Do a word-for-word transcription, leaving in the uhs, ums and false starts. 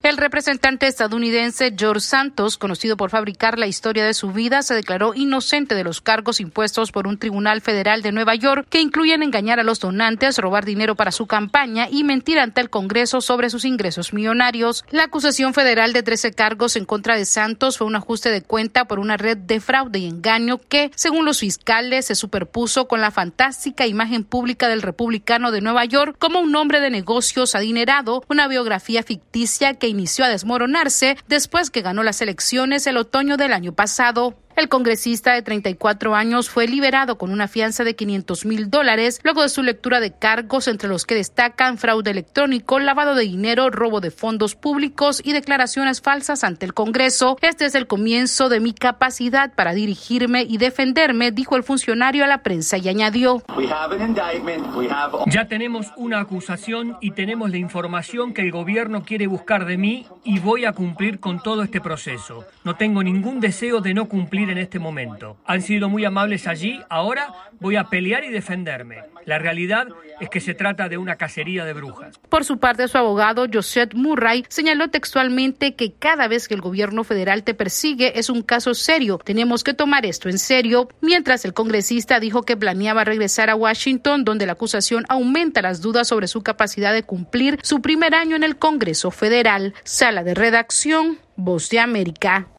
El representante estadounidense George Santos, conocido por fabricar la historia de su vida, se declaró inocente de los cargos impuestos por un tribunal federal de Nueva York que incluyen engañar a los donantes, robar dinero para su campaña y mentir ante el Congreso sobre sus ingresos millonarios. La acusación federal de trece cargos en contra de Santos fue un ajuste de cuenta por una red de fraude y engaño que, según los fiscales, se superpuso con la fantástica imagen pública del republicano de Nueva York como un hombre de negocios adinerado, una biografía ficticia que inició a desmoronarse después que ganó las elecciones el otoño del año pasado. El congresista de treinta y cuatro años fue liberado con una fianza de quinientos mil dólares luego de su lectura de cargos, entre los que destacan fraude electrónico, lavado de dinero, robo de fondos públicos y declaraciones falsas ante el Congreso. Este es el comienzo de mi capacidad para dirigirme y defenderme, dijo el funcionario a la prensa y añadió: Ya tenemos una acusación y tenemos la información que el gobierno quiere buscar de mí y voy a cumplir con todo este proceso. No tengo ningún deseo de no cumplir en este momento. Han sido muy amables allí, ahora voy a pelear y defenderme. La realidad es que se trata de una cacería de brujas. Por su parte, su abogado, Joseph Murray, señaló textualmente que cada vez que el gobierno federal te persigue es un caso serio. Tenemos que tomar esto en serio. Mientras, el congresista dijo que planeaba regresar a Washington, donde la acusación aumenta las dudas sobre su capacidad de cumplir su primer año en el Congreso Federal. Sala de redacción, Voz de América.